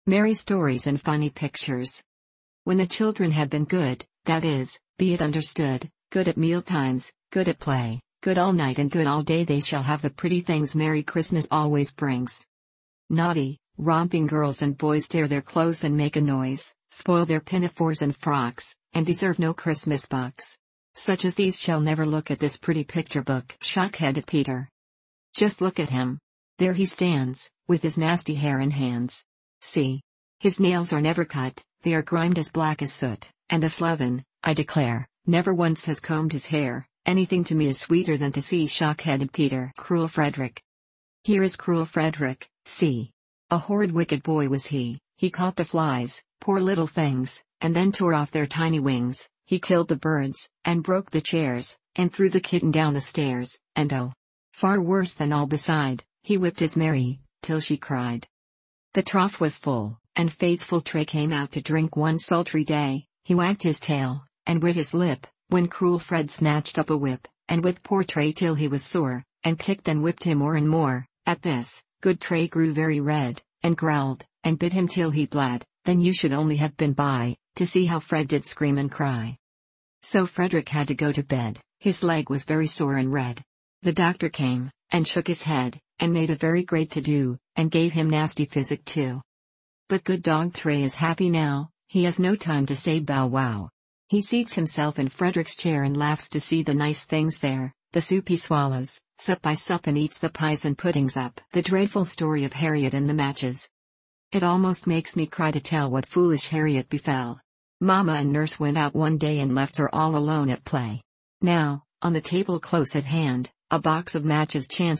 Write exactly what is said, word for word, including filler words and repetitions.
Merry stories and funny pictures. When the children had been good, that is, be it understood, good at meal times, good at play, good all night and good all day, they shall have the pretty things Merry Christmas always brings. Naughty, romping girls and boys tear their clothes and make a noise, spoil their pinafores and frocks, and deserve no Christmas bucks. Such as these shall never look at this pretty picture book. Shock-headed Peter. Just look at him. There he stands, with his nasty hair and hands. See. His nails are never cut, they are grimed as black as soot, and the sloven, I declare, never once has combed his hair. Anything to me is sweeter than to see shock-headed Peter. Cruel Frederick. Here is cruel Frederick, see. A horrid wicked boy was he, he caught the flies, poor little things, and then tore off their tiny wings, he killed the birds, and broke the chairs, and threw the kitten down the stairs, and oh! far worse than all beside, he whipped his Mary, till she cried. The trough was full, and faithful Tray came out to drink one sultry day, he wagged his tail, and bit his lip, when cruel Fred snatched up a whip, and whipped poor Tray till he was sore, and kicked and whipped him more and more. At this, good Tray grew very red, and growled, and bit him till he bled. Then you should only have been by, to see how Fred did scream and cry. So Frederick had to go to bed, his leg was very sore and red. The doctor came, and shook his head, and made a very great to-do, and gave him nasty physic too. But good dog Tray is happy now, he has no time to say bow wow. He seats himself in Frederick's chair and laughs to see the nice things there, the soup he swallows, sup by sup, and eats the pies and puddings up. The dreadful story of Harriet and the matches. It almost makes me cry to tell what foolish Harriet befell. Mamma and nurse went out one day and left her all alone at play. Now, on the table close at hand, a box of matches chanced